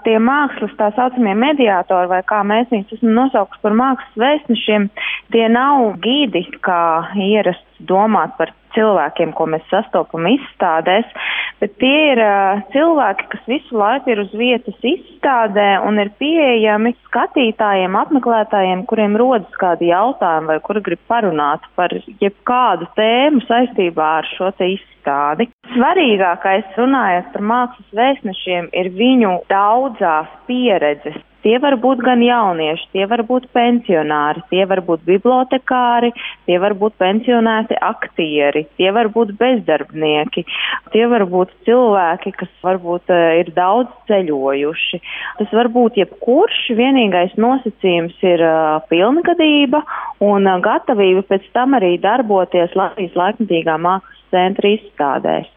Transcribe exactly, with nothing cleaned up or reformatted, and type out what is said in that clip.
tie mākslas tā saucamie mediātori, vai kā mēs viņus esam nosaukuši par mākslas vēstnešiem, tie nav gidi, kā ierasts domāt par cilvēkiem, ko mēs sastopam izstādēs, bet tie ir uh, cilvēki, kas visu laiku ir uz vietas izstādē un ir pieejami skatītājiem, apmeklētājiem, kuriem rodas kādi jautājumi vai kuri grib parunāt par jebkādu tēmu saistībā ar šo te izstādi. Svarīgākais, runājot par mākslas vēstnešiem, ir viņu daudzās pieredzes. Tie var būt gan jaunieši, tie var būt pensionāri, tie var būt bibliotekāri, tie var būt pensionēti aktieri, tie var būt bezdarbnieki, tie var būt cilvēki, kas varbūt ir daudz ceļojuši. Tas var būt jebkurš, vienīgais nosacījums ir uh, pilngadība un uh, gatavība pēc tam arī darboties Latvijas laikmatīgā mākslas centra izstādēs.